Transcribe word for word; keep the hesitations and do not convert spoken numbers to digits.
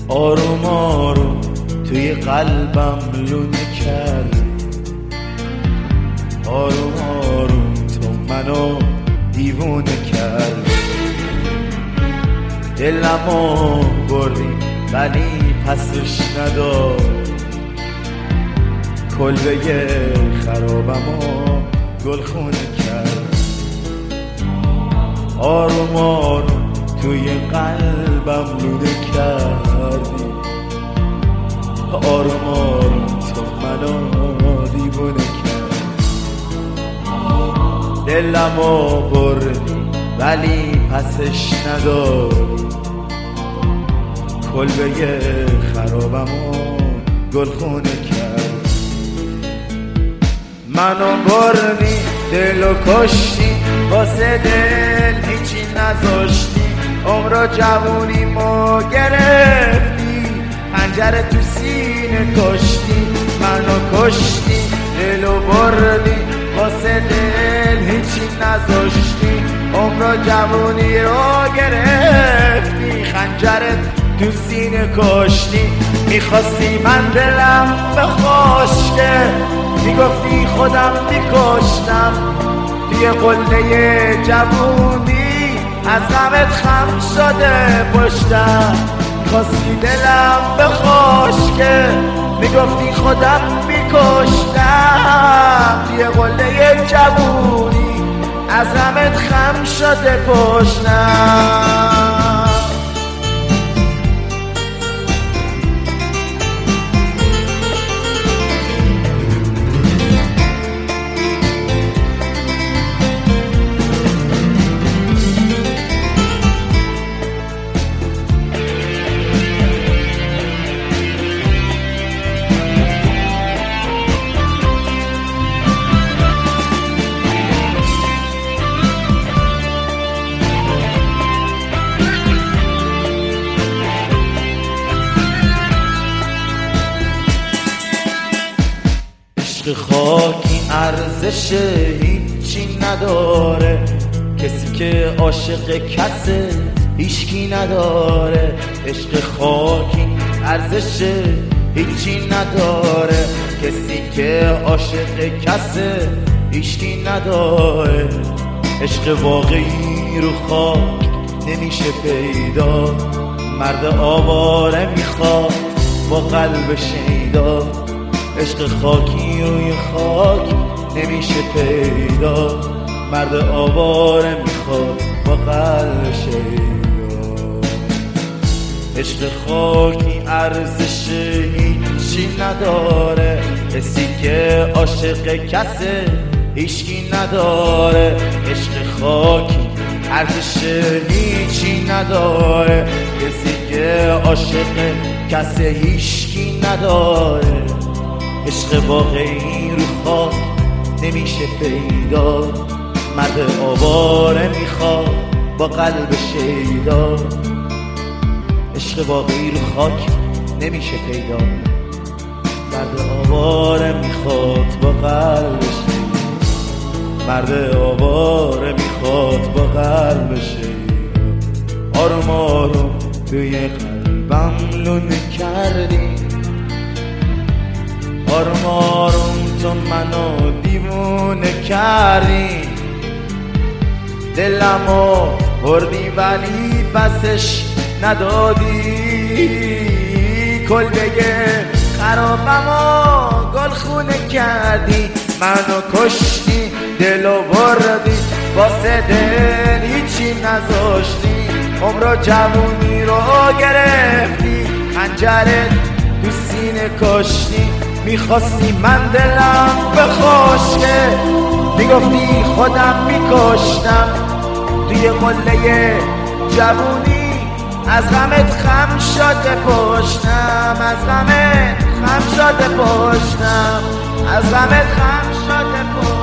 آروم آروم توی قلبم لونه کردی، آروم آروم تو منو دیوونه کردی. دلمو بردی ولی پسش نداد، کلبه خرابمو گلخونه کرد. آروم آروم توی قلبم لونه کردی، آروم آروم تو منو دیوونه کرد. دلمو بردی ولی پسش نداری، کلبه خرابمو گلخونه کرد. منو بردی دلو کشتی، واسه دل هیچی نذاشتی، عمر جوونیمو گرفتی، پنجره تو سینه کشتی. منو کشتی دلو بردی، واسه دل هیچی نذاشتی، عمر جوونی رو گرفتی، خنجرت تو سینه کشتی. میخواستی من دلم بخشکه، میگفتی خودم میکشتم، توی قله جوونی از غمت خم شده پشتم. میخواستی دلم بخشکه، میگفتی خودم میکشتم، توی قله جوونی از غمت خم شده پشتم. عشق خاکی ارزش هیچی نداره، کسی که عاشق کسه هیچکی نداره. عشق خاکی ارزش هیچی نداره، کسی که عاشق کسه هیچکی نداره. عشق واقعی رو خاک نمیشه پیدا، مرد آواره میخواد با قلب شیدا. عشق خاکی روی خاک نمیشه پیدا، مرد آواره میخواد با قلب شیدا. عشق خاکی ارزش هیچی نداره، کسی که عاشق کسه هیچکی نداره. عشق خاکی ارزش هیچی نداره، کسی که عاشق کسه هیچکی نداره. عشق واقعی رو خاک نمیشه پیدا، مرد آواره میخواد با قلب شیدا. عشق واقعی رو خاک نمیشه پیدا، مرد آواره میخواد با قلب شیدا. مرد آواره میخواد با قلب شیدا. آروم آروم توی قلبم لونه کردی، آروم آروم تو منو دیوونه کردی. دلمو بردی ولی پسش ندادی، کلبه خرابمو گلخونه کردی. منو کشتی دلو بردی، واسه دل هیچی نذاشتی، عمر جوونی رو گرفتی، خنجرت تو سینه کشتی. میخواستی من دلم بخشکه، میگفتی خودم میکشتم، توی قله جوونی از غمت خم شده پشتم، از غمت خم شده پشتم، از غمت خم شده پشتم.